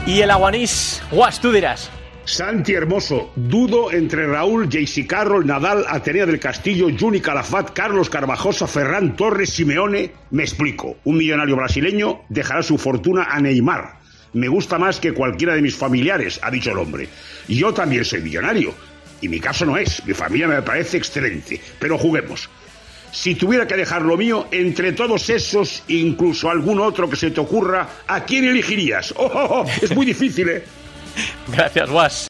Y el Aguanís, Guas, tú dirás. Santi Hermoso, dudo entre Raúl, JC Carroll, Nadal, Atenea del Castillo, Juni Calafat, Carlos Carvajosa, Ferran Torres, Simeone. Me explico, un millonario brasileño dejará su fortuna a Neymar. Me gusta más que cualquiera de mis familiares, ha dicho el hombre. Yo también soy millonario, y mi caso no es, mi familia me parece excelente, pero juguemos. Si tuviera que dejar lo mío, entre todos esos, incluso algún otro que se te ocurra, ¿a quién elegirías? Es muy difícil, ¿eh? Gracias, Guas.